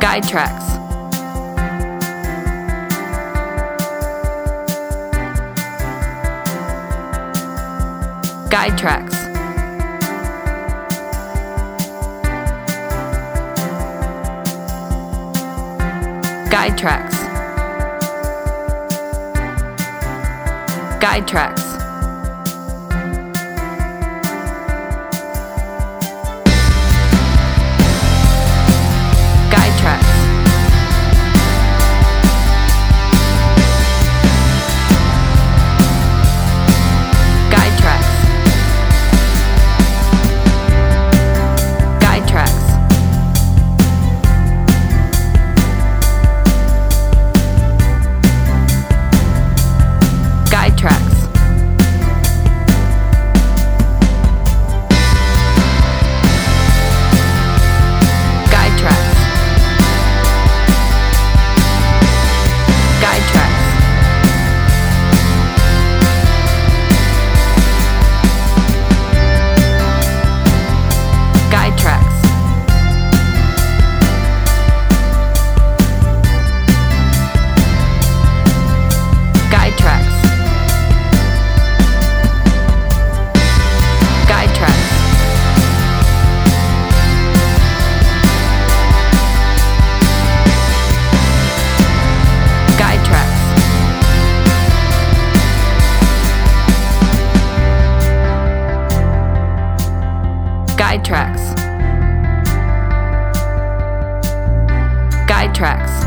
Guide tracks. Guide tracks. Guide tracks. Guide tracks. Guide tracks. Guide tracks. Guide tracks. Guide tracks. Guide tracks. Guide tracks. Guide tracks. Guide tracks. Guide tracks. Guide tracks. Guide tracks. Guide tracks.